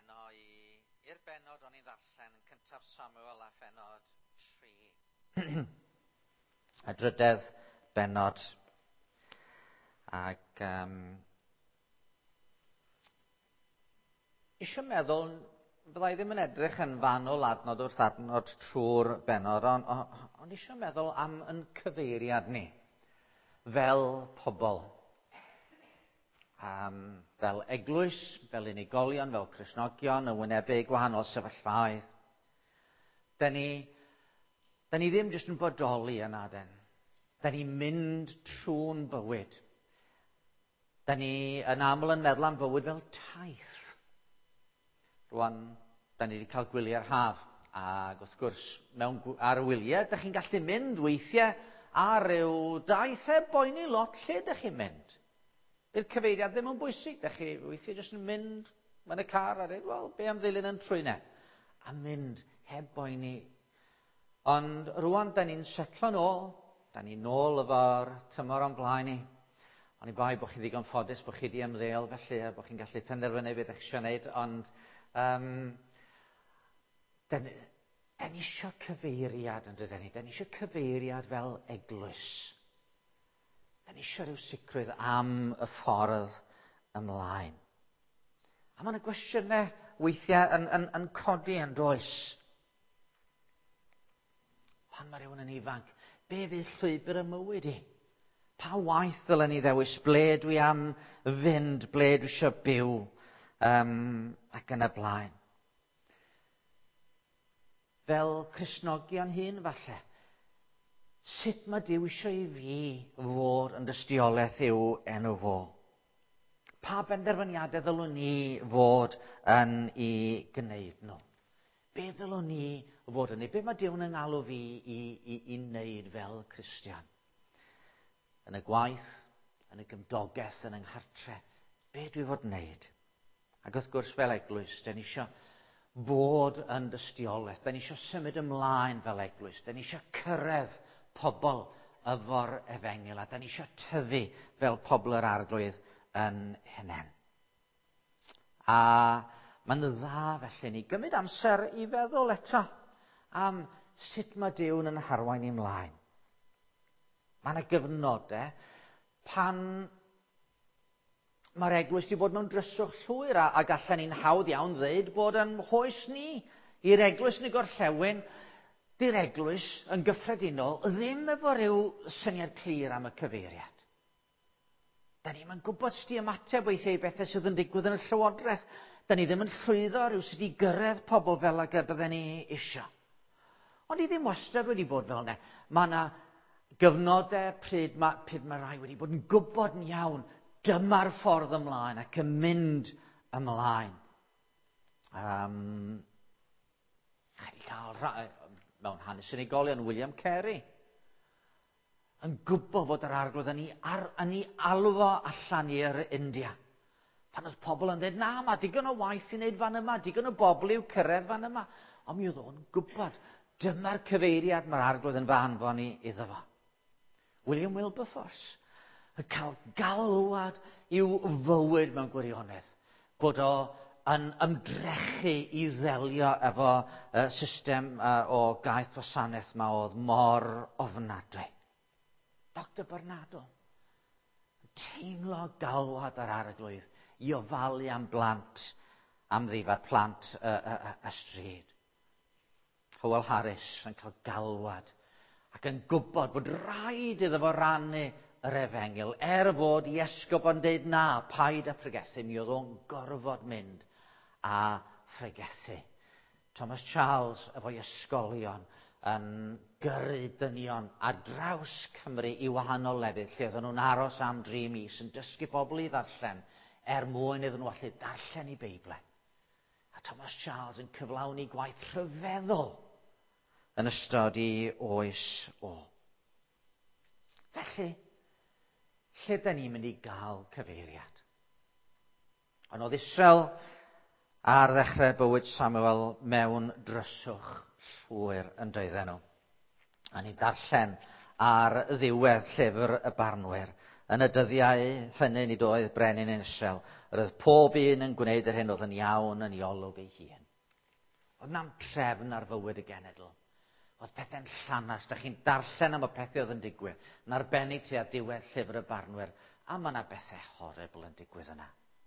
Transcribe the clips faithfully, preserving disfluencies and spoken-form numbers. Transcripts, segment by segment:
heno i, i'r benod o'n i'n ddarllen yn cyntaf Samuel a phenod tri. A drydedd benod. Ac um, eisiau meddwl, byddai ddim yn edrych yn fanwl adnod wrth adnod trwy'r benod, ond on, on eisiau meddwl am yn cyfeiriad ni fel pobl. Um, fel eglwys, fel unigolion, fel Cristnogion, yn wynebu gwahanol sefyllfaoedd. Da ni, da ni ddim jyst yn bodoli yna, den. Da ni'n mynd trwy'n bywyd. Da ni yn aml yn meddwl am bywyd fel taith. Rwan, da ni wedi cael gwyliau'r haf, ac wrth gwrs, mewn, ar y wyliau, da chi'n gallu mynd weithiau ar ryw daith heb boeni lot lle da chi'n mynd. I'r cyfeiriad ddim yn bwysig, da chi weithiau jyst yn mynd yn y car a dweud, wel, be am ddilyn yn trwyne? A mynd heb boeni. Ond rwan, da ni'n setlo nôl, da ni'n nôl efo'r tymor o'n blaen ni. Ond i bai bod chi ddigon ffodus, bod chi wedi ymddeol felly, a bod chi'n gallu penderfynu beth eich eisiau gwneud, ond um, da ni, da ni eisiau cyfeiriad yn dydyn ni, da ni eisiau cyfeiriad fel eglwys. Da ni eisiau rhyw sicrwydd am y ffordd ymlaen. A mae yna gwestiynau weithiau yn, yn, yn codi yn does. Pan mae rhywun yn ifanc, be fydd llwybr y mywyd i? Pa waith ddylen ni ddewis? Ble dwi am fynd? Ble dwi eisiau byw? Um, ac yn y blaen. Fel Cristnogion hyn, falle, sut mae Duw eisiau i fi fod yn dystiolaeth yw enw fo? Pa benderfyniadau ddylwn ni fod yn ei gwneud nhw? Be ddylwn ni fod yn ei? Be mae Duw'n yn alw fi i, i, i wneud fel Cristion? Yn y gwaith, yn y gymdogaeth, yn yng nghartre, be dwi fod wneud? Ac wrth gwrs fel eglwys, da ni eisiau bod yn dystiolaeth. Da ni eisiau symud ymlaen fel eglwys. Da ni eisiau cyrraedd pobl efo'r efengil, a da ni eisiau tyfu fel pobl yr arglwydd yn hunain. A mae'n dda felly ni gymryd amser i feddwl eto am sut mae Duw'n yn harwain i ymlaen. Mae yna gyfnodau pan mae'r eglwys wedi bod mewn dryswch llwyr, a, a gallen ni'n hawdd iawn ddeud bod yn hoes ni i'r eglwys yn y gorllewin, di'r eglwys yn gyffredinol ddim efo ryw syniad clir am y cyfeiriad. Da ni'n gwybod sut i ymateb weithiau i bethau sydd yn digwydd yn y llywodraeth. Da ni ddim yn llwyddo rhyw sut i gyrraedd pobl fel ag y bydden ni isio. Ond i ddim wastad wedi bod fel yna. Mae yna gyfnodau pryd mae, pryd mae rai wedi bod yn gwybod yn iawn dyma'r ffordd ymlaen ac yn mynd ymlaen. Um, Chedi cael rhai, mewn hanes unigolion, William Carey, yn gwybod fod yr arglwydd yn ei, ar, yn ei alwo allan i'r India. Pan oedd pobl yn dweud, na, mae digon o waith i wneud fan yma, digon o bobl i'w cyrraedd fan yma. Ond mi oedd o'n gwybod, dyma'r cyfeiriad mae'r arglwydd yn fanfon i iddo fo. William Wilberforce yn cael galwad i'w fywyd mewn gwirionedd, bod o yn ymdrechu i ddelio efo uh, system uh, o gaeth wasanaeth ma oedd mor ofnadwy. Doctor Bernardo teimlo galwad ar arglwydd i ofalu am blant, am ddifad plant y uh, uh, uh, uh, stryd. Hywel Harris yn cael galwad ac yn gwybod bod rhaid iddo fo rannu yr efengil, er fod i esgob yn deud na, paid a pregethu, mi oedd o'n gorfod mynd a phregethu. Thomas Charles efo'i ysgolion yn gyrru dynion ar draws Cymru i wahanol lefydd, lle oedden nhw'n aros am dri mis yn dysgu bobl i ddarllen, er mwyn iddyn nhw allu darllen i Beiblau. A Thomas Charles yn cyflawni gwaith rhyfeddol yn ystod i oes o. Felly, lle da ni'n mynd i gael cyfeiriad? Ond oedd Israel ar ddechrau bywyd Samuel mewn dryswch llwyr yn doedden nhw. A ni'n darllen ar ddiwedd llyfr y Barnwyr Yn y dyddiau hynny nid oedd brenin yn Israel. Yr oedd pob un yn gwneud yr hyn oedd yn iawn yn ei olwg ei hun. Oedd na'n trefn ar fywyd y genedl. Oedd pethau'n llanas. Da chi'n darllen am y pethau oedd yn digwydd. Yn arbennig tua diwedd llyfr y Barnwyr. A mae yna bethau horrible yn digwydd yna.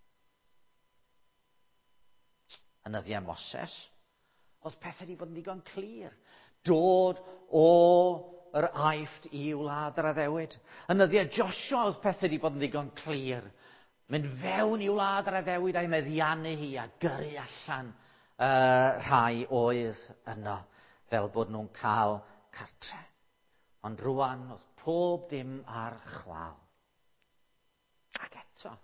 Yn yddiau Moses, oedd pethau wedi bod yn ddigon clir. Dod o yr Aifft i wlad yr Addewid. Yn yddiau Joshua, oedd pethau wedi bod yn ddigon clir. Mynd fewn i wlad yr Addewid a'i meddiannu hi a gyrru allan uh, rhai oedd yno, fel bod nhw'n cael cartre. Ond rwan, oedd pob dim ar chwal. Ac eto,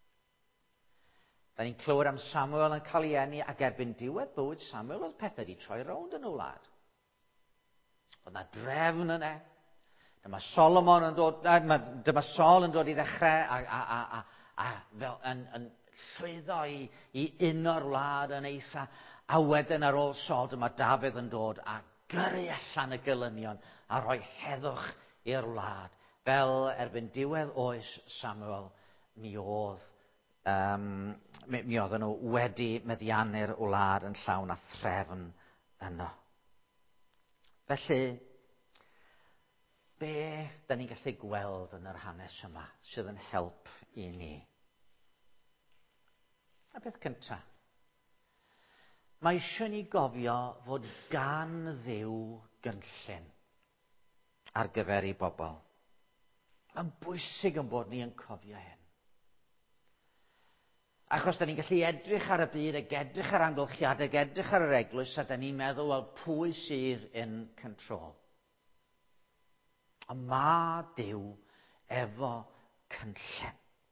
da ni'n clywed am Samuel yn cael ei eni ac erbyn diwedd bywyd Samuel, oedd pethau wedi troi rownd yn y wlad. Oedd na drefn yna. Dyma Solomon yn dod, dyma Saul yn dod i ddechrau a, a, a, a, a fel yn, yn llwyddo i, i uno'r wlad yn eitha. A wedyn ar ôl Saul, dyma Dafydd yn dod a gyrru allan y gylynion a rhoi heddwch i'r wlad. Fel erbyn diwedd oes Samuel, mi oedd Um, mi, mi oedden nhw wedi meddiannu'r wlad yn llawn a threfn yno. Felly, be da ni'n gallu gweld yn yr hanes yma sydd yn help i ni? A beth cyntaf, mae eisiau ni gofio fod gan Dduw gynllun ar gyfer ei bobl. Mae'n bwysig yn bod ni yn cofio hyn. Achos da ni'n gallu edrych ar y byd ag edrych ar amgylchiadau, ag edrych ar yr eglwys, a da ni'n meddwl, wel, pwy sydd in control? Ond ma' Duw efo cynllun.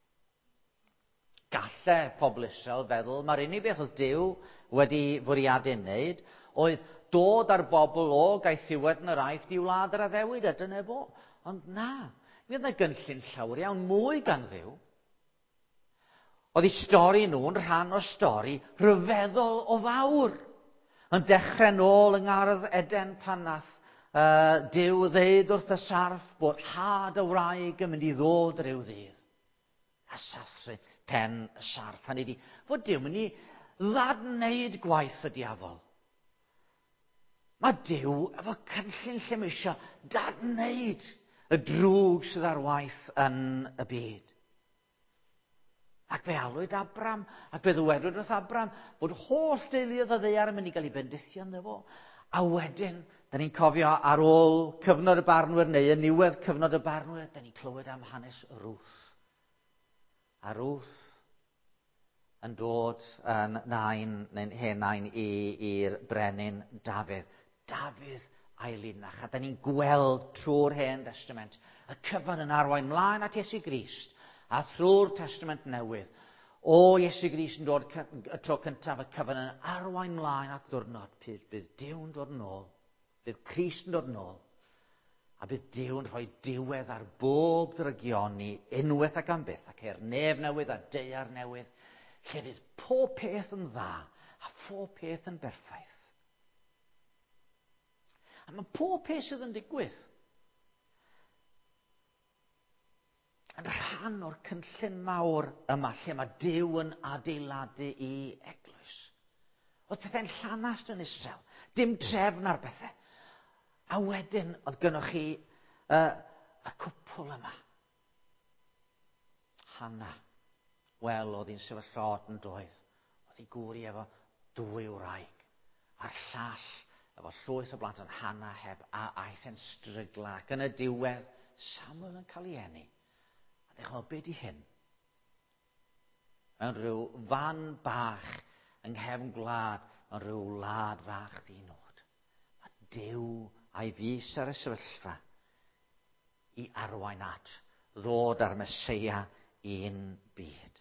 Gallai pobl Israel feddwl, mae'r unig beth oedd Duw wedi fwriadu wneud, oedd dod ar bobl o gaethiwed yn yr Aifft i wlad yr Addewid, a dyna fo. Ond na, mi oedd yna gynllun llawer iawn mwy gan Dduw. Oedd ei stori nhw'n rhan o stori rhyfeddol o fawr. Yn dechrau nôl yng ngardd Eden pan nath uh, Duw ddeud wrth y sarf bod had y wraig yn mynd i ddod ryw ddydd. A sathru pen y sarf. Hynny di, fod Duw mynd i ddadneud gwaith y diafol. Mae Duw efo cynllun lle mae eisiau dadneud y drwg sydd ar waith yn y byd. Ac fe alwyd Abram, ac fe ddwedwyd wrth Abram, bod holl deuluodd y ddaear yn mynd i gael ei bendithio ynddo fo. A wedyn, da ni'n cofio ar ôl cyfnod y Barnwyr, neu yn niwedd cyfnod y Barnwyr, da ni'n clywed am hanes Ruth. A Ruth yn dod yn nain, neu'n henain i'r brenin Dafydd. Dafydd a'i linach. A da ni'n gweld trwy'r Hen Testament y cyfan yn arwain mlaen at Iesu Grist. A thrwy'r Testament Newydd, o Iesu Grist yn dod y tro cyntaf, y cyfan yn arwain mlaen at ddwrnod, bydd, bydd Duw yn dod yn ôl, bydd Crist yn dod yn ôl, a bydd Duw yn rhoi diwedd ar bob drygioni, unwaith ac am byth, ac er nef newydd a deiar newydd, lle fydd pob peth yn dda, a pob peth yn berffaith. A mae pob peth sydd yn digwydd yn rhan o'r cynllun mawr yma lle mae Duw yn adeiladu i eglwys. Oedd pethau'n llanast yn Israel, dim trefn ar bethau. A wedyn oedd gynnwch chi uh, y cwpl yma. Hana, wel, oedd hi'n sefyllod yn doedd. Oedd hi gwri efo dwy wraig. A'r llall efo llwyth o blant yn Hana heb a aeth e'n strygla. Ac yn y diwedd, Samuel yn cael ei eni. A ddechrau, be di hyn? Mewn rhyw fan bach yng nghefn gwlad, mewn rhyw wlad fach ddinod. Mae Duw a'i fus ar y sefyllfa i arwain at ddod ar Meseia un byd.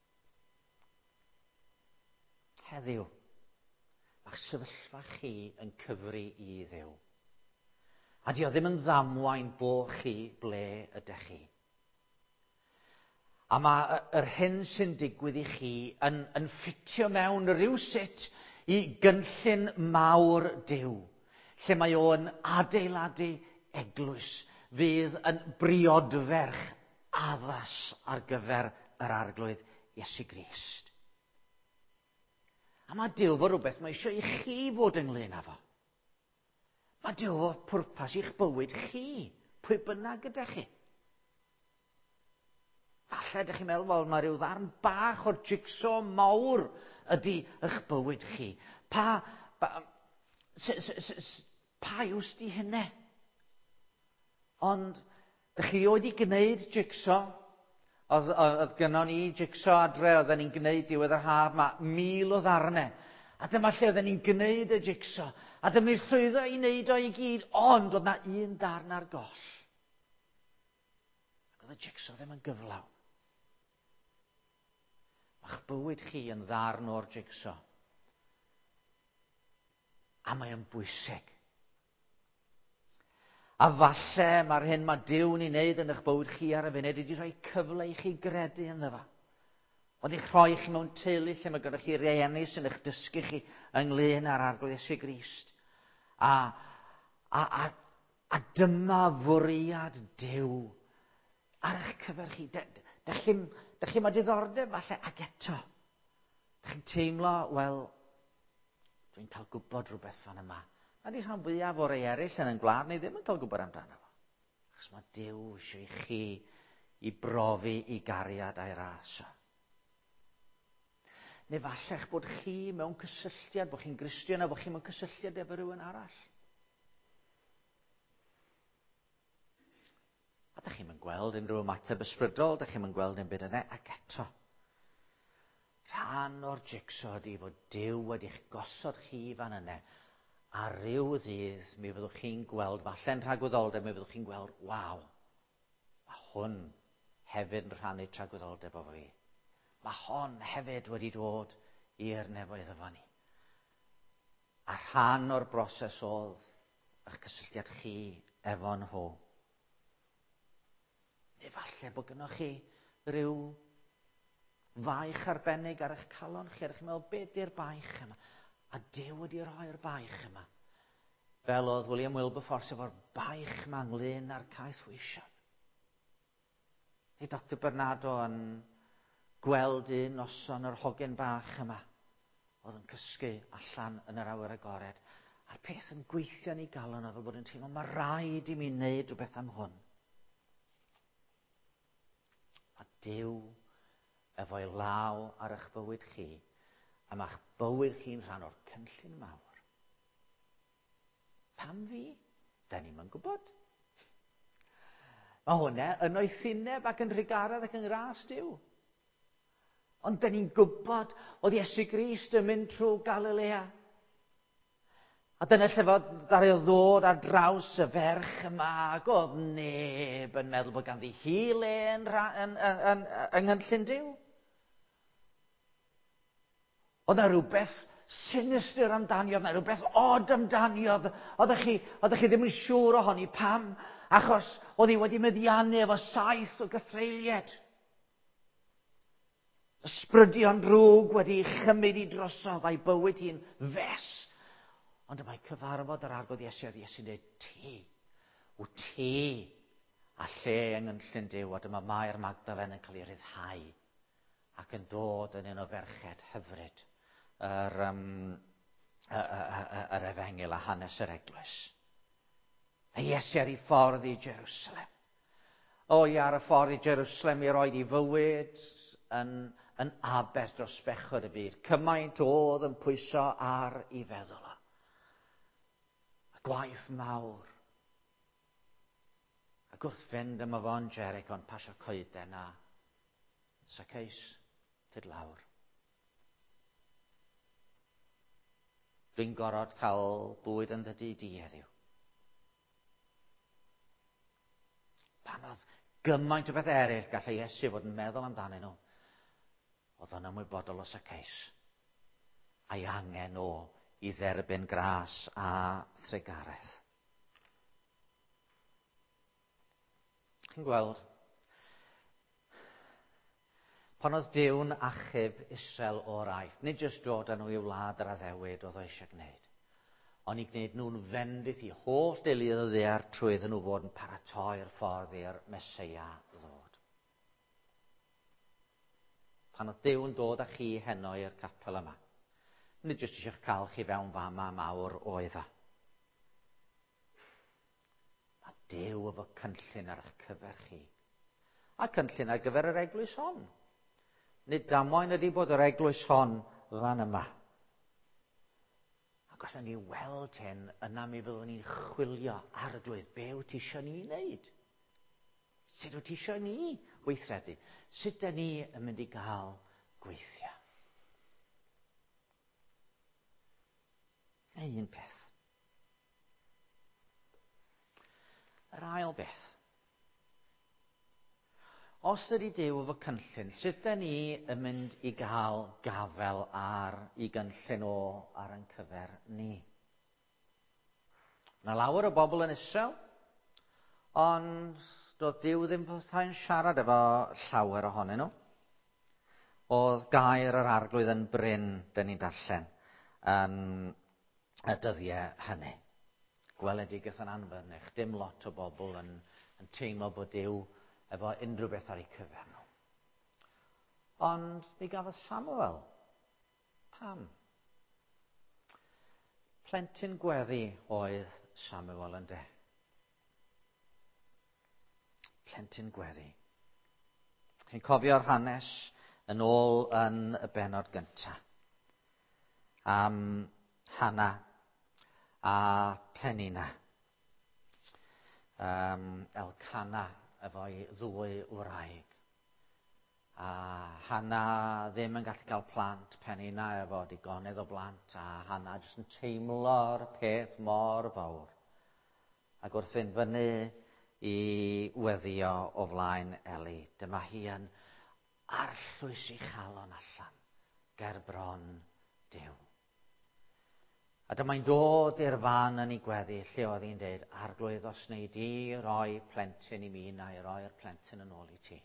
Heddiw, mae'ch sefyllfa chi yn cyfri i Dduw. A di o ddim yn ddamwain bo chi ble ydych chi. A mae yr hyn sy'n digwydd i chi yn, yn ffitio mewn rywsut i gynllun mawr Duw, lle mae o'n adeiladu eglwys fydd yn briodferch addas ar gyfer yr arglwydd Iesu Grist. A mae Duw fod rhywbeth mae eisiau i chi fod ynglyn â fo. Mae Duw o pwrpas i'ch bywyd chi, pwy bynnag ydych chi. Falle ydych chi'n meddwl, wel, mae rhyw ddarn bach o'r jigsaw mawr ydy eich bywyd chi. Pa, pa, s, s, s, s, pa yw's di hynny? Ond, ydych chi wedi gwneud jigsaw? Oedd, oedd gynnon ni jigsaw adre, oedden ni'n gwneud diwedd yr haf, mae mil o ddarnau. A dyma lle oedden ni'n gwneud y jigsaw. A dyma ni'n llwyddo i wneud o i gyd, ond oedd na un darn ar goll. Ac oedd y jigsaw ddim yn gyflawn. Mae'ch bywyd chi yn ddarn o'r jigsaw. A mae yn bwysig. A falle mae'r hyn mae Duw'n ei wneud yn eich bywyd chi ar y funud wedi rhoi cyfle i chi gredu ynddo fo. Wedi rhoi chi mewn teulu lle mae gyda chi rieni sy'n eich dysgu chi ynglyn â'r arglwydd Iesu Grist. A, a, a, a dyma fwriad Duw ar eich cyfer chi. Dych chi mae diddordeb falle ag eto. Dych chi'n teimlo, wel, dwi'n cael gwybod rhywbeth fan yma. A di rhan fwyaf o'r ei eraill yn yn gwlad neu ddim yn cael gwybod amdano fo. Achos mae Duw eisiau i chi i brofi i gariad a'i ras. Neu falla'ch bod chi mewn cysylltiad, bod chi'n Gristion a bod chi mewn cysylltiad efo rhywun arall. A dych chi'n mynd gweld unrhyw ymateb ysbrydol, dych chi'n mynd gweld yn byd yna, ac eto. Rhan o'r jigsaw ydi fod Duw wedi'ch gosod chi fan yna. A ryw ddydd, mi fyddwch chi'n gweld, falle'n rhagwyddoldeb, mi fyddwch chi'n gweld, waw, mae hwn hefyd yn rhannu tragwyddoldeb efo fi. Mae hon hefyd wedi dod i'r nefoedd efo ni. A rhan o'r broses oedd eich cysylltiad chi efo nhw. Neu falle bod gennych chi ryw faich arbennig ar eich calon chi, a chi'n meddwl, beth yw'r baich yma? A Duw wedi rhoi'r baich yma. Fel oedd William Wilberforce efo'r baich yma ynglyn â'r caeth weision. Neu Doctor Bernardo yn gweld un noson yr hogen bach yma. Oedd yn cysgu allan yn yr awyr agored. A'r peth yn gweithio ni galon oedd bod yn teimlo, mae rhaid i mi wneud rhywbeth am hwn. Mae Duw efo'i law ar eich bywyd chi. A mae'ch bywyd chi'n rhan o'r cynllun mawr. Pam fi? Da ni'n yn gwybod. Mae hwnna yn o'i thineb ac yn rhigaredd ac yn ras Duw. Ond da ni'n gwybod oedd Iesu Grist yn mynd trwy Galilea. A dyna lle fod ddari o ddod ar draws y ferch yma, ac oedd neb yn meddwl bod ganddi hi le yn, yn, yn, yn, yng ngynllun Duw. Oedd yna rhywbeth sinister amdani, oedd yna rhywbeth od amdani, oeddech chi, oeddech chi ddim yn siŵr ohoni pam, achos oedd hi wedi meddiannu efo saith o gythreilied. Ysbrydion drwg wedi chymryd i drosodd a'i bywyd hi'n fes. Ond yma'i cyfarfod yr arglwydd Iesu oedd Iesu'n dweud, ti, wyt ti a lle yng ngynllun Duw, a dyma Mair Magdalen yn cael ei ryddhau ac yn dod yn un o ferched hyfryd yr, um, yr efengil a hanes yr eglwys. A Iesu ar ei ffordd i Jerusalem. O, i ar y ffordd i Jerusalem i roed ei fywyd yn, yn abes dros bechod y byd. Cymaint oedd yn pwyso ar ei feddwl o. Y gwaith mawr. Ac wrth fynd yma fo'n Jericho, ond pasio coeden a Saceus, tyd lawr. Dwi'n gorod cael bwyd yn dydy di heddiw. Pan oedd gymaint o beth eraill gallai Iesu fod yn meddwl amdanyn nhw, oedd o'n ymwybodol o Saceus. A'i angen o i dderbyn gras a thregareth. Chi'n gweld? Pan oedd Duw'n achub Israel o'r aifft, nid jyst dod â nhw i wlad yr addewid oedd o eisiau gwneud, ond i gwneud nhw'n fendith i holl deuluodd y ddaear trwy iddyn nhw fod yn paratoi'r ffordd i'r Meseia ddod. pan oedd Duw yn dod â chi heno i'r capel yma. Nid jyst eisiau cael chi fewn fama mawr oedd o. Mae Duw efo cynllun ar eich cyfer chi. A cynllun ar gyfer yr eglwys hon. Nid damwain ydy bod yr eglwys hon fan yma. Ac os yna ni weld hyn, yna mi fyddwn ni'n chwilio arglwydd. Be wyt ti eisiau ni wneud? Sut wyt ti eisiau ni weithredu? Sut da ni yn mynd i gael gweithio? Neu un peth. Yr ail beth. Os ydy Duw efo cynllun, sut da ni yn mynd i gael gafel ar ei gynllun o ar ein cyfer ni? Yna lawer o bobl yn Israel, ond doedd Duw ddim fyddai'n siarad efo llawer ohonyn nhw. Oedd gair yr arglwydd yn brin, dyn ni'n darllen, yn y dyddiau hynny. Gweledig yn anfyrnych, dim lot o bobl yn, yn teimlo bod Duw efo unrhyw beth ar ei cyfer nhw. Ond mi gafodd Samuel. Pam? Plentyn gweddi oedd Samuel yn de. Plentyn gweddi. Chi'n cofio'r hanes yn ôl yn y bennod gyntaf. Am Hana a Penina. Um, Elcana efo'i ddwy wraig. A Hana ddim yn gallu cael plant, Penina efo digonedd o blant, a Hana jyst yn teimlo'r peth mor fawr. Ac wrth fynd fyny i weddio o flaen Eli, dyma hi yn arllwys ei chalon allan ger bron Duw. A dyma'n dod i'r fan yn ei gweddi, lle oedd hi'n dweud, arglwydd os wneud di roi plentyn i mi, na i roi'r plentyn yn ôl i ti.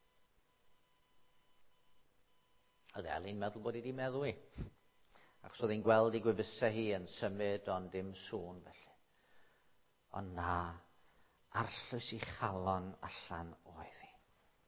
Oedd Eli'n meddwl bod hi wedi meddwi. Ac oedd hi'n gweld ei gwefusau hi yn symud ond dim sŵn felly. Ond na, arllwys ei chalon allan oedd hi.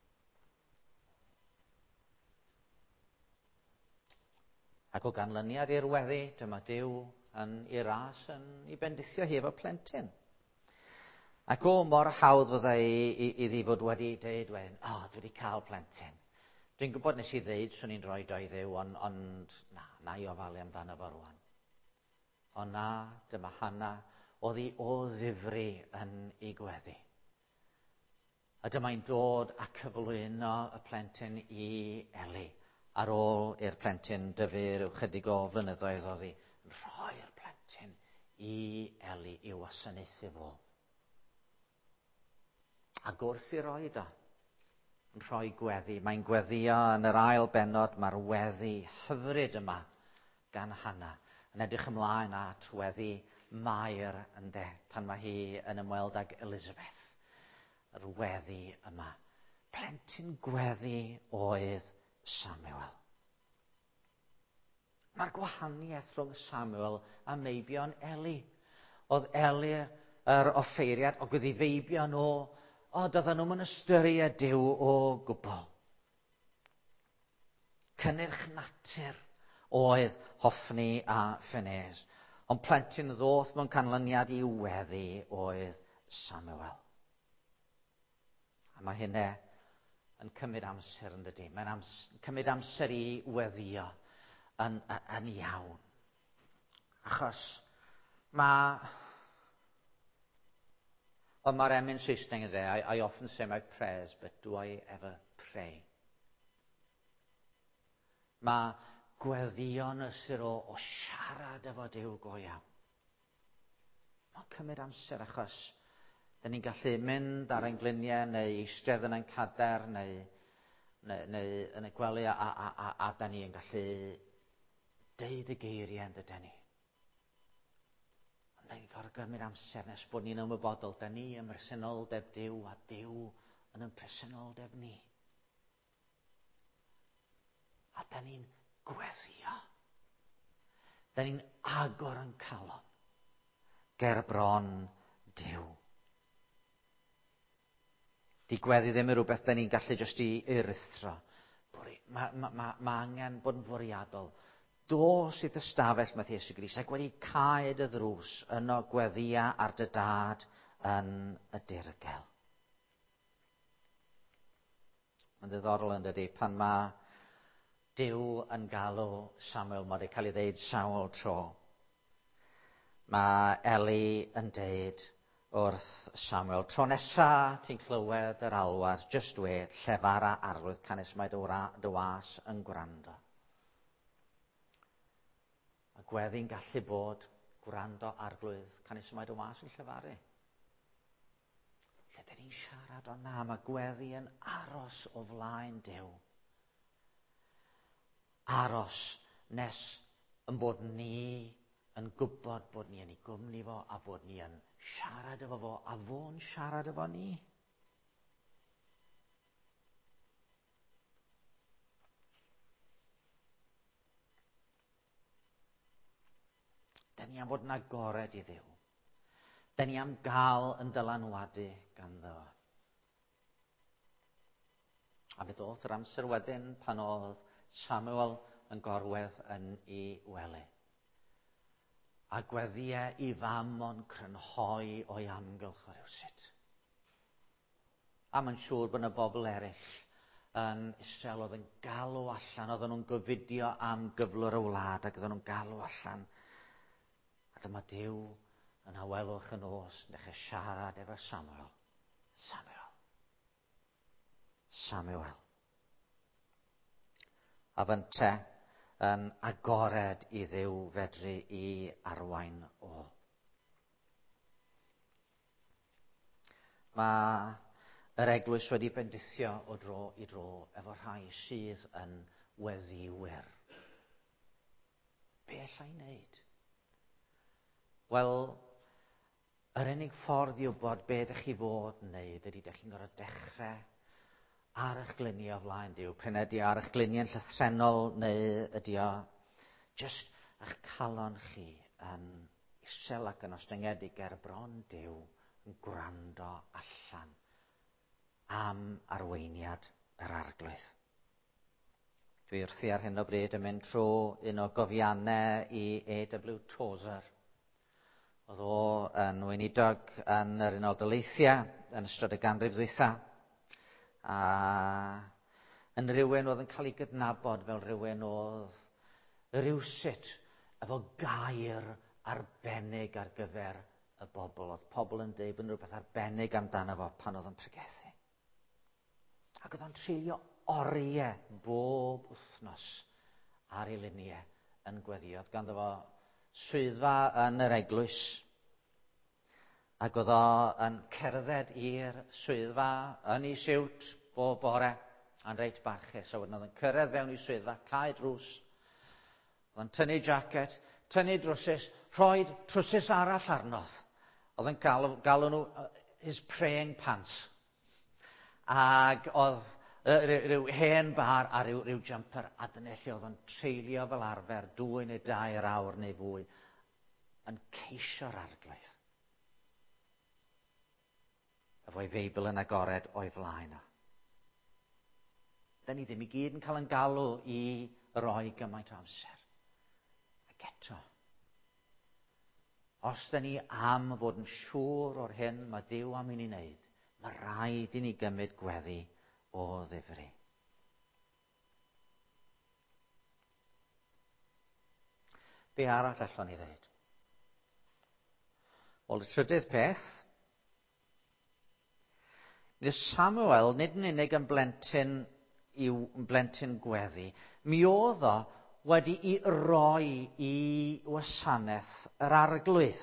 Ac o ganlyniad i'r weddi, dyma Duw yn ei ras yn ei bendithio hi efo plentyn. Ac o mor hawdd fyddai iddi fod wedi dweud wedyn, o, dwi wedi cael plentyn. Dwi'n gwybod nes i ddeud swn i'n rhoi doi ddew, ond, ond na, na i ofalu amdano fo rwan. Ond na, dyma Hana, oedd hi o ddifri yn ei gweddi. A dyma'n dod a cyflwyno y plentyn i Eli. Ar ôl i'r plentyn dyfur yw chydig o flynyddoedd oedd hi yn rhoi'r plentyn i Eli i wasanaethu fo. Ac wrth i roi do, yn rhoi gweddi, mae'n gweddio yn yr ail bennod, mae'r weddi hyfryd yma gan Hana yn edrych ymlaen at weddi Mair yn de, pan mae hi yn ymweld ag Elizabeth. Yr weddi yma. Plentyn gweddi oedd Samuel. Mae'r gwahaniaeth rhwng Samuel a meibion Eli. Oedd Eli yr offeiriad o gyddi-feibion o, o doedden nhw'n ystyried Duw o gwbl. Cynnyrch natur oedd Hoffni a Phinehas. Ond plentyn ddoth mewn canlyniad i weddi oedd Samuel. A mae hynny yn cymryd amser yn dydy. Mae'n ams, cymryd amser i weddio yn, yn iawn. Achos mae... Ond mae'r emyn Saesneg yn dde, I, I often say my prayers, but do I ever pray? Mae gweddion ystyr o, o siarad efo Duw go iawn. Mae'n cymryd amser achos da ni'n gallu mynd ar ein gliniau neu eistedd yn ein cader neu, neu, neu yn y gwely a, a, a, a da ni'n gallu deud y geiriau yn dydyn ni. Ond da ni'n gorfod gymryd amser nes bod ni'n ymwybodol. Da ni ym mhresenoldeb Duw a Duw yn ym mhresenoldeb ni. A da ni'n gweddio. Da ni'n agor yn calon ger bron Duw. Di gweddi ddim yn rhywbeth da ni'n gallu jyst i erythro. Mae ma, ma, ma angen bod yn fwriadol. Dos i dy stafell Math Iesu Grist ac wedi caed y ddrws yno gweddia ar dy dad yn y dirgel. Mae'n ddiddorol yn dydi pan mae Duw yn galw Samuel, mae wedi cael ei ddeud sawl tro. Mae Eli yn deud wrth Samuel, tro nesa ti'n clywed yr alwad, just we, llefar a arglwydd canes mae dy was yn gwrando. A gweddi'n gallu bod gwrando arglwydd canes mae dy was yn llefaru. Lle dyn ni'n siarad o na, mae gweddi yn aros o flaen Duw. Aros nes yn bod ni yn gwybod bod ni yn ei gwmni fo a bod ni yn siarad efo fo a fo'n siarad efo ni. Dyn ni am fod yn agored i Dduw. Dyn ni am gael yn dylanwadu ganddo. A beth oedd yr amser wedyn pan oedd Samuel yn gorwedd yn ei wely. A gweddiau i fam o'n crynhoi o'i amgylch o rywsut. A mae'n siŵr bod yna bobl eraill yn Israel oedd yn galw allan, oedd nhw'n gofidio am gyflwr y wlad ac oedd nhw'n galw allan. A dyma Duw yn awelwch yn os yn dechrau siarad efo Samuel. Samuel. Samuel. A fynte yn agored i Dduw fedru i arwain o. Mae yr eglwys wedi bendithio o dro i dro efo rhai sydd yn weddiwyr. Be allai wneud? Wel, yr unig ffordd i wybod be ydych chi fod yn wneud ydy ydych chi'n gorfod dechrau ar eich gliniau o flaen Duw. Pryn ydy ar eich gliniau'n llythrenol neu ydy o jyst eich calon chi yn isel ac yn ostyngedig ger bron Duw yn gwrando allan am arweiniad yr arglwydd. Dwi wrthi ar hyn o bryd yn mynd trwy un o gofiannau i A W Tozer. Oedd o yn weinidog yn yr Unol Daleithiau yn ystod y ganrif ddwytha. A yn rhywun oedd yn cael ei gydnabod fel rhywun oedd rywsut efo gair arbennig ar gyfer y bobl. Oedd pobl yn deud bod rhywbeth arbennig amdano fo pan oedd yn pregethu. Ac oedd o'n treulio oriau bob wythnos ar ei luniau yn gweddio. Oedd ganddo fo swyddfa yn yr eglwys. Ac oedd o yn cerdded i'r swyddfa yn ei siwt bob bore a'n reit barchus. A wedyn oedd yn cyrraedd fewn i swyddfa, cau drws. Oedd yn tynnu jacket, tynnu drwsus, rhoi trwsus arall arnodd. Oedd yn galw, galw nhw uh, his praying pants. Ac oedd uh, rhyw hen bar a rhyw, rhyw jumper. A dyna lle oedd yn treulio fel arfer dwy neu dair awr neu fwy yn ceisio'r arglwydd. Efo'i Feibl yn agored o'i flaen o. Da ni ddim i gyd yn cael yn galw i roi gymaint o amser. Ac eto, os da ni am fod yn siŵr o'r hyn mae Duw am i ni wneud, mae rhaid i ni gymryd gweddi o ddifri. Be arall allwn ni ddeud? Wel, y trydydd peth, Nid Samuel nid yn unig yn blentyn i'w blentyn gweddi, mi oedd o wedi i roi i wasanaeth yr arglwydd.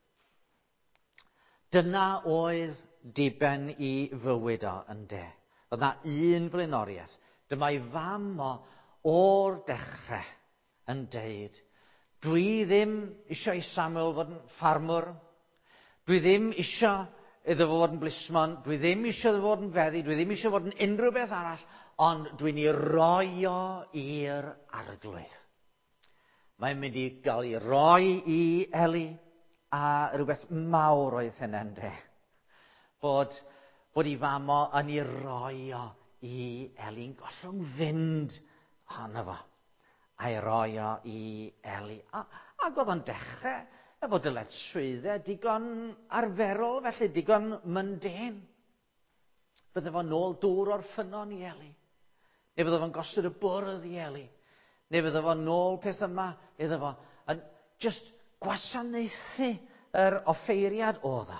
Dyna oedd diben i fywyd o yn de. Oedd na un flaenoriaeth. Dyma ei fam o o'r dechrau yn deud, dwi ddim eisiau i Samuel fod yn ffarmwr, dwi ddim eisiau iddo fod yn blismon, dwi ddim eisiau iddo fod yn feddi, dwi ddim eisiau fod yn unrhyw beth arall, ond dwi'n ei roi o i'r arglwydd. Mae'n mynd i gael ei roi i Eli, a rhywbeth mawr oedd hynny'n de. Bod, bod ei fam o yn ei roi o i Eli'n gollwng fynd ohono fo, a'i roi o i Eli. A, ac oedd o'n dechrau efo dyletswyddau digon arferol, felly digon mynden. Bydde fo'n nôl dŵr o'r ffynon i Eli. Neu bydde fo'n gosod y bwrdd i Eli. Neu bydde fo'n nôl peth yma iddo fo. Yn just gwasanaethu yr offeiriad oedd o.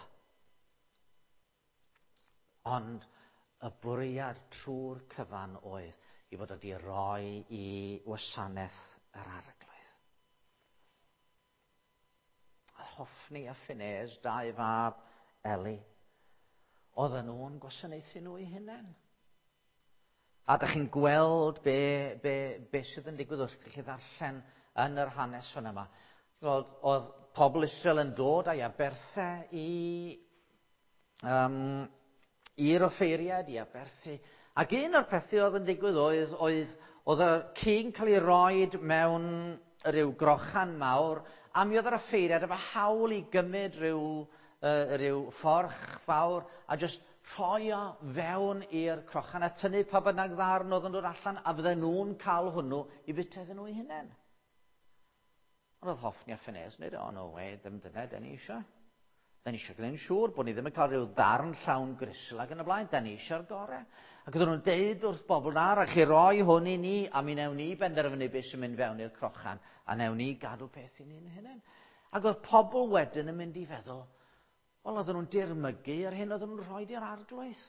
Ond y bwriad trwy'r cyfan oedd i fod wedi rhoi i wasanaeth yr arglwydd. Oedd Hoffni a Phinehas, dau fab Eli, oedden nhw'n gwasanaethu nhw eu hunain. A dych chi'n gweld be, be, be sydd yn digwydd wrth i chi ddarllen yn yr hanes fan yma. Oedd, oedd pobl Israel yn dod â'i aberthau i um, i'r offeiriad, i aberthu. Ac un o'r pethau oedd yn digwydd oedd, oedd, oedd y cig cael ei roed mewn rhyw grochan mawr, a mi oedd yr offeiriad efo hawl i gymryd rhyw, uh, rhyw fforch fawr a just rhoi o fewn i'r crochan a tynnu pa bynnag ddarn oedd yn dod allan, a fydden nhw'n cael hwnnw i bita iddyn nhw eu hunain. Ond oedd Hoffni a Phinehas yn dweud, o no we, ddim dyna, da ni eisiau. Da ni eisiau gwneud siŵr bod ni ddim yn cael rhyw ddarn llawn grisl ac yn y blaen, da ni eisiau'r gorau. Ac oedden nhw'n deud wrth bobl na, a chi roi hwn i ni, a mi newn ni benderfynu beth sy'n mynd fewn i'r crochan, a newn ni gadw peth i ni'n hunain. Ac oedd pobl wedyn yn mynd i feddwl, wel, oedden nhw'n dirmygu ar hyn oedden nhw'n rhoi i'r arglwydd.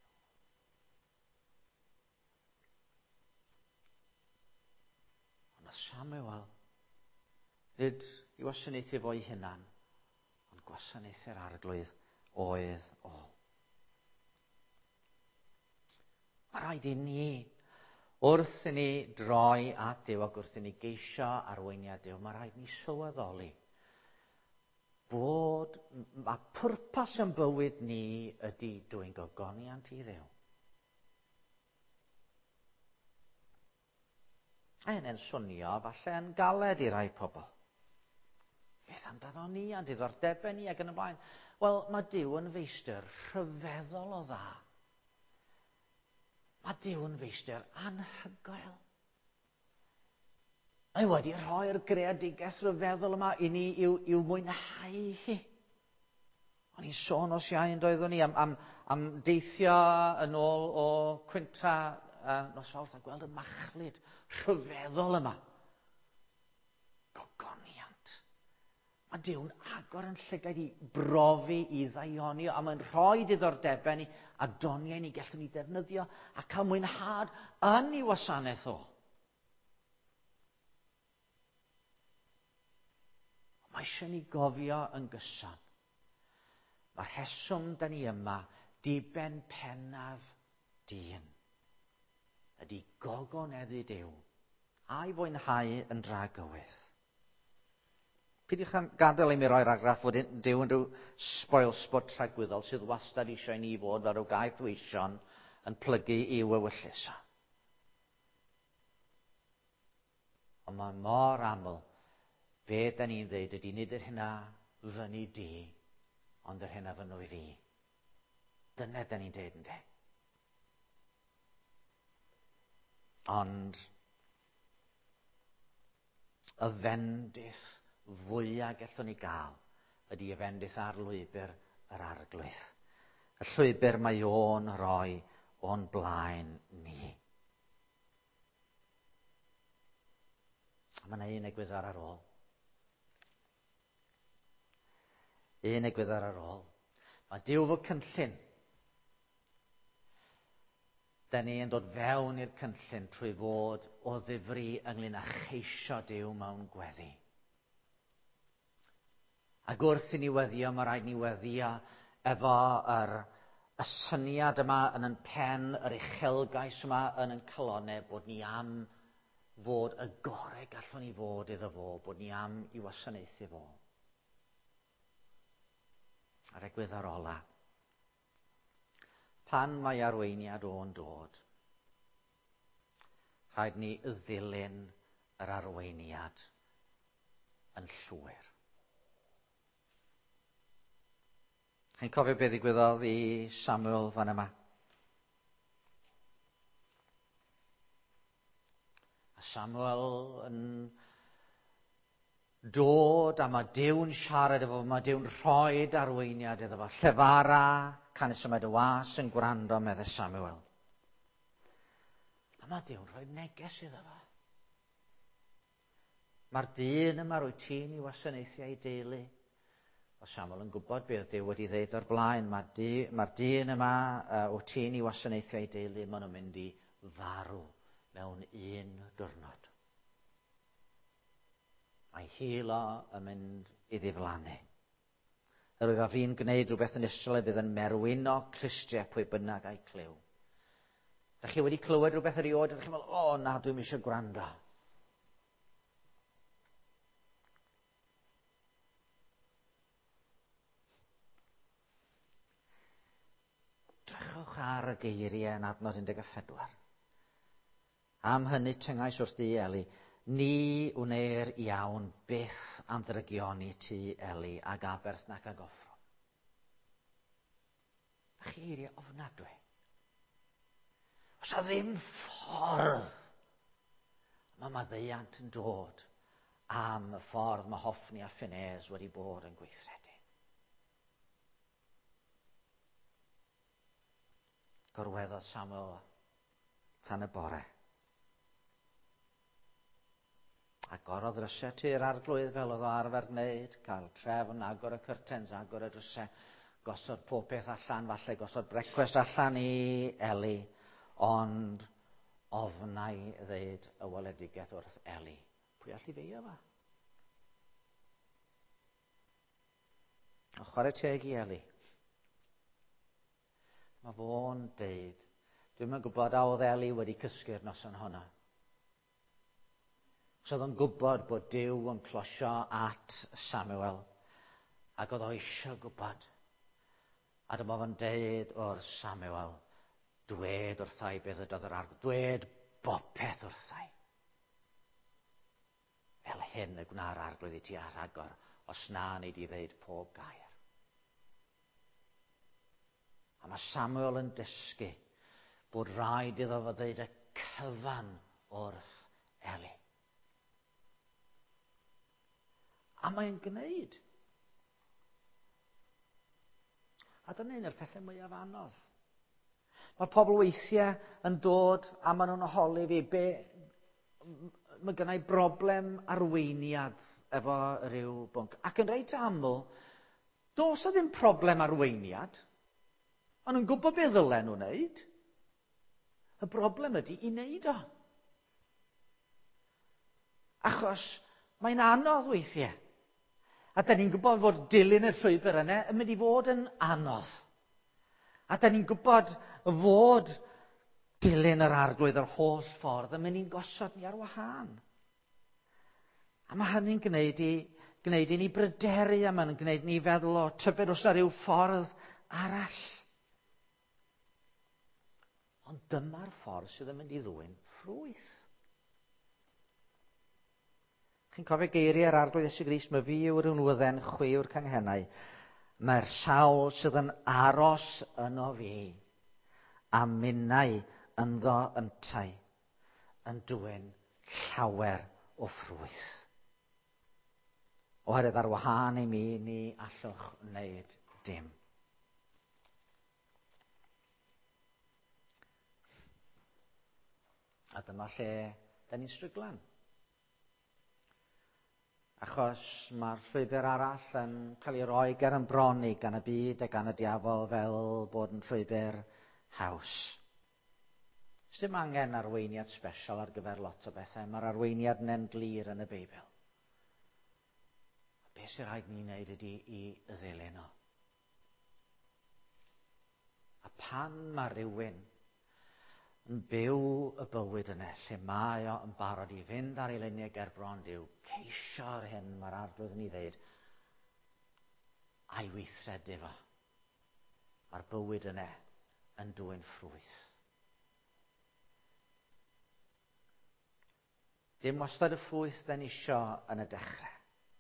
Ond oedd Samuel, nid i wasanaethu fo'i hunan, ond gwasanaethu'r arglwydd oedd o. Mae rhaid i ni, wrth i ni droi at Duw ac wrth i ni geisio arweiniad Duw, mae rhaid ni sylweddoli bod mae pwrpas yn bywyd ni ydy dwyn gogoniant i Dduw. A hynny'n swnio falle yn galed i rai pobl. Beth amdano ni a diddordebau ni ac yn y blaen? Wel, mae Duw yn feistr rhyfeddol o dda. Mae Duw yn feistr anhygoel. Mae wedi rhoi'r greadigaeth rhyfeddol yma i ni i'w, i'w mwynhau hi. O'n i'n sôn os iawn doeddwn ni am, am, am deithio yn ôl o Cwyntra uh, nos Fawrth a gweld y machlud rhyfeddol yma. Gogoniant. Mae Duw'n agor yn llygaid i brofi i ddaioni, a mae'n rhoi diddordebau ni a doniau ni gallwn ni ddefnyddio a cael mwynhad yn ei wasanaeth o. Mae eisiau ni gofio yn gyson. Mae'r rheswm da ni yma, diben pennaf dyn, ydy gogoneddu Duw a'i fwynhau yn dragywydd. Pidwch gadael i mi roi'r argraff fod Duw yn rhyw spoil sport rhagwyddol sydd wastad eisiau ni fod fel rhyw gaeth weision yn plygu i'w ewyllus o. Ond mae mor aml be da ni'n dweud ydy nid yr hynna fyny di, ond yr hynna fynwy fi. Dyna da ni'n dweud yn de. Ond y fendith fwyaf gallwn ni gael ydy y fendith ar lwybr yr arglwydd. Y llwybr mae o'n rhoi o'n blaen ni. Mae yna un egwyddor ar ôl. Un egwyddor ar ôl. Mae Duw fo cynllun. Da ni yn dod fewn i'r cynllun trwy fod o ddifri ynglyn â cheisio Duw mewn gweddi. Ac wrth i ni weddio, mae rhaid ni weddio efo yr, y syniad yma yn yn pen, yr uchelgais yma yn yn calonau, bod ni am fod y gorau gallwn ni fod iddo fo, bod ni am i wasanaethu fo. Ar egwyddor ola. Pan mae arweiniad o'n dod, rhaid ni ddilyn yr arweiniad yn llwyr. Chi'n cofio beth ddigwyddodd i Samuel fan yma? Samuel yn dod, a mae Dyw'n siarad efo, mae Dyw'n rhoi arweiniad iddo fo. Llefara, canis yma dy was yn gwrando, medde Samuel. A mae Dyw'n rhoi neges iddo fo. Mae'r dyn yma rwy ti'n i wasanaethiau deulu. O Samuel yn gwybod beth Dyw wedi ddeud o'r blaen. Mae'r ma dyn yma uh, o ti'n i wasanaethiau deulu, maen nhw'n mynd i farw mewn un diwrnod. Mae Hilo yn mynd i ddiflannu. Yr wyf a fi'n gwneud rhywbeth yn Israel fydd yn merwyno Christiau pwy bynnag a'i clyw. Da chi wedi clywed rhywbeth erioed, a chi'n meddwl, o na, dwi'n eisiau gwrando. Drychwch ar y geiriau yn adnod un deg pedwar. Am hynny tyngais wrth di, Eli, ni wneir iawn byth am ddrygioni ti, Eli, ag aberth nac ag offro. A chi eiriau ofnadwy. Os a ddim ffordd mae maddeuant yn dod am y ffordd mae Hofni a Phinehas wedi bod yn gweithredu. Gorweddodd Samuel tan y bore. A gorodd rysau tu'r arglwydd fel oedd o arfer gwneud, cael trefn, agor y curtains, agor y rysau, gosod pob peth allan, falle gosod brecwast allan i Eli, ond ofnai ddeud y weledigaeth wrth Eli. Pwy all i feio fa? O chwarae teg i Eli. Mae fo'n deud, dwi'n yn gwybod a oedd Eli wedi cysgu'r noson honna. So oedd o'n gwybod bod Dyw yn closio at Samuel, ac oedd o eisiau gwybod. A dyma fo'n deud o'r Samuel, dwed wrthai beth ydoedd yr arglwydd, dwed bopeth wrthai. Fel hyn y gwna'r arglwydd i ti ar agor, os na nei di ddeud pob gair. A mae Samuel yn dysgu bod rhaid iddo fo ddeud y cyfan wrth Eli. A mae'n gwneud. A dyna un o'r pethau mwyaf anodd. Mae pobl weithiau yn dod a maen nhw'n holi fi, be, mae gennau broblem arweiniad efo rhyw bwnc. Ac yn reit aml, dos o ddim problem arweiniad. Ond nhw'n gwybod beth ddylen nhw'n wneud. Y broblem ydy i wneud o. Achos mae'n anodd weithiau. A da ni'n gwybod fod dilyn y llwybr yna yn mynd i fod yn anodd. A da ni'n gwybod fod dilyn yr arglwydd yr holl ffordd yn mynd i'n gosod ni ar wahân. A mae hynny'n gwneud i, gwneud i ni bryderu, a mae'n gwneud ni feddwl o tybed os yna rhyw ffordd arall. Ond dyma'r ffordd sydd yn mynd i ddwyn ffrwyth. Chi'n cofio geiriau'r arglwydd Iesu Grist, mae fi yw'r wnwydden, chwi yw'r canghennau. Mae'r sawl sydd yn aros yno fi, a minnau ynddo yntai, yn dwyn llawer o ffrwyth. Oherwydd ar wahân i mi, ni allwch wneud dim. A dyma lle da ni'n stryglan. Achos mae'r llwybr arall yn cael ei roi ger yn broni gan y byd a gan y diafol fel bod yn llwybr haws. Does dim angen arweiniad sbesial ar gyfer lot o bethau. Mae'r arweiniad yn glir yn y Beibl. Beth sy'n rhaid ni'n wneud ydy i ddilyn o. A pan mae rhywun yn byw y bywyd yna, lle mae o yn barod i fynd ar ei luniau ger bron Dyw, ceisio'r hyn mae'r arglwydd yn ei ddeud, a'i weithredu fo. Mae'r bywyd yna yn dwyn ffrwyth. Dim wastad y ffrwyth da ni isio yn y dechrau.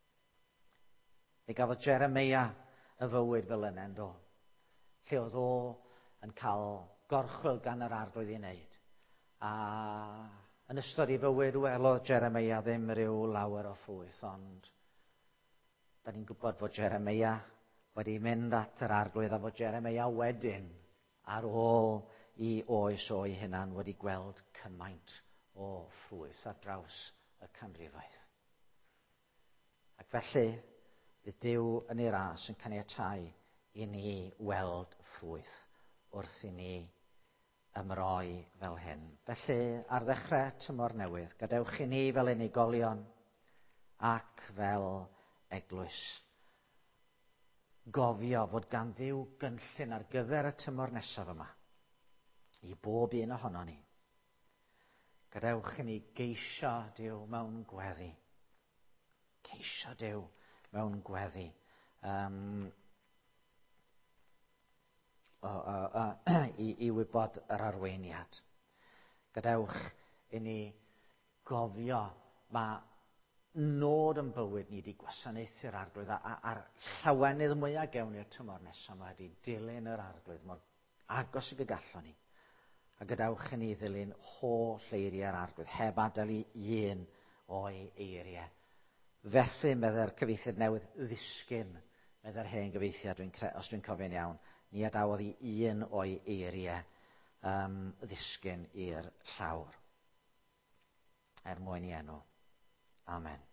Fe gafodd Jeremia y fywyd fel yna yn do, lle oedd o yn cael gorchwil gan yr arglwydd i wneud. A Yn ystod ei fywyd, welodd Jeremia ddim rhyw lawer o ffrwyth, ond da ni'n gwybod fod Jeremia wedi mynd at yr arglwydd a fod Jeremia wedyn, ar ôl i oes o'i hunan, wedi gweld cymaint o ffrwyth ar draws y canrifoedd. Ac felly, bydd Duw yn ei ras yn caniatáu i ni weld ffrwyth wrth i ni ymroi fel hyn. Felly, ar ddechrau tymor newydd, gadewch i ni fel unigolion ac fel eglwys gofio fod gan Dduw gynllun ar gyfer y tymor nesaf yma i bob un ohono ni. Gadewch i ni geisio Duw mewn gweddi. Ceisio Duw mewn gweddi. Um, o, o, o, i, i wybod yr arweiniad. Gadewch i ni gofio mae nod yn bywyd ni wedi gwasanaethu'r arglwydd a- a- a'r llawenydd mwyaf gewn ni'r tymor nesaf yma ydy dilyn yr arglwydd mor agos ag y gallwn ni. A gadewch i ni ddilyn holl eiriau'r arglwydd, heb adael i un o'i eiriau. Fethu, medde'r cyfieithiad newydd, ddisgyn, medde'r hen gyfieithiad, dwi'n cre- os dwi'n cofio'n iawn, ni adawodd i un o'i eiriau um, ddisgyn i'r llawr. Er mwyn i enw. Amen.